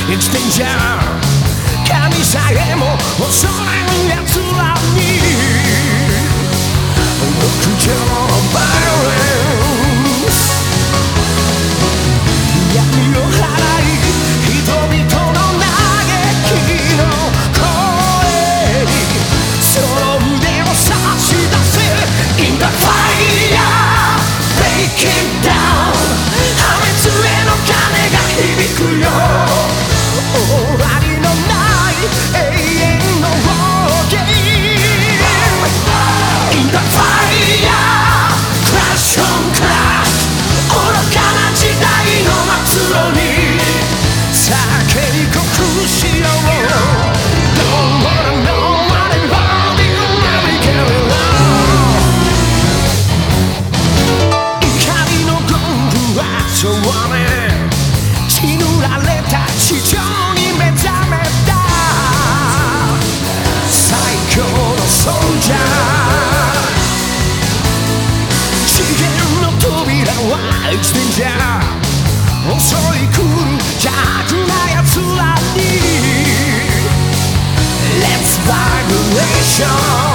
生きてんじゃん神さえも恐れぬ奴らに極上バイオレンス闇を払い人々の嘆きの声にその腕を差し出せ In the fire Break it down 破滅への鐘が響くよ終わりのない永遠の War Game In the fire Crash on crash 愚かな時代の末路に酒に酷しよう Don't wanna know what it all you never get along 怒りのゴングはそうね血塗られた地上に目覚めた最強のソルジャー次元の扉は生きてんじゃ襲い来る邪悪な奴らに Let's vibration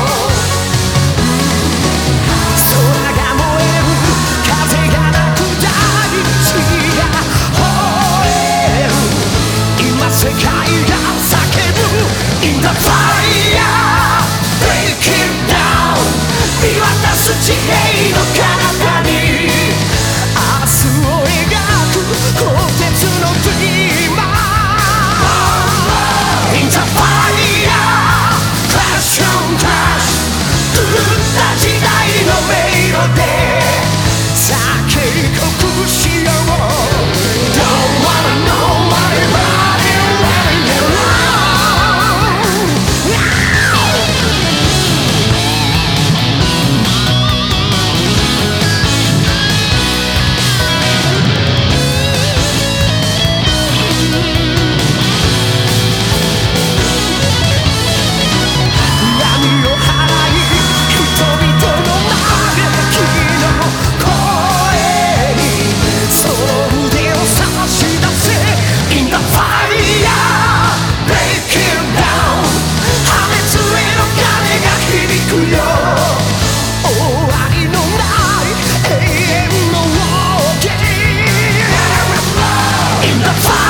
空が燃える風がなく大地が吠える今世界が叫ぶ In the fire Break it down 見渡す地平の彼方に明日を描く鋼鉄のドリーマー In the fire Crash on crash 狂った時代の迷路で叫び酷しよう Don't wanna know what it running around In the fire